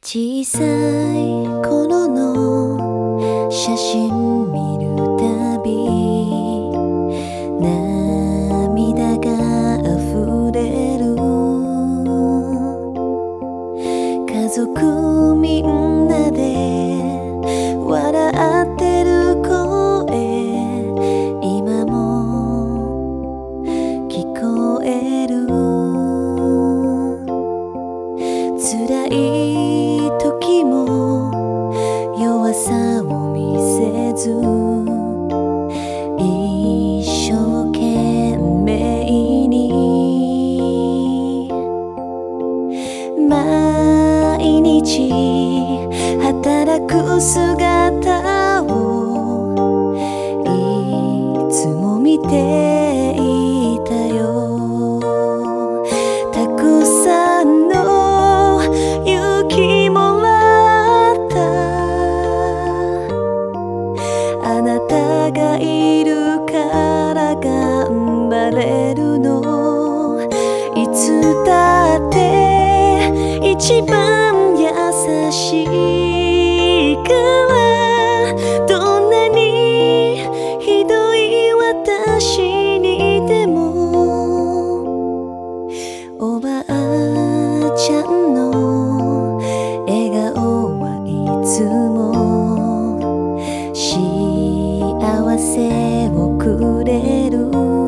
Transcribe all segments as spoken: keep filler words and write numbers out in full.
小さい頃の写真見るたび涙が溢れる。家族みんなで笑ってる声今も聞こえる。辛い時も弱さを見せず一生懸命に毎日働く姿をいつも見ていたよ。たくさんの勇気もらったあなたがいるから頑張れるの。いつだって一番優しいからどんなにひどい私にでもおばあちゃんの笑顔はいつも幸せをくれる。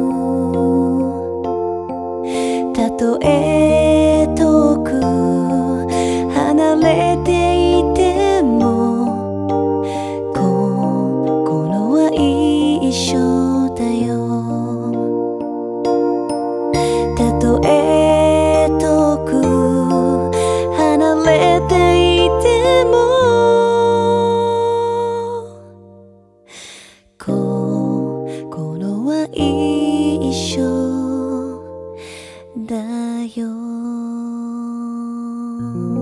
たとえ遠く離れていても心は一緒だよ。たとえ遠く離れていても心は一緒だよ。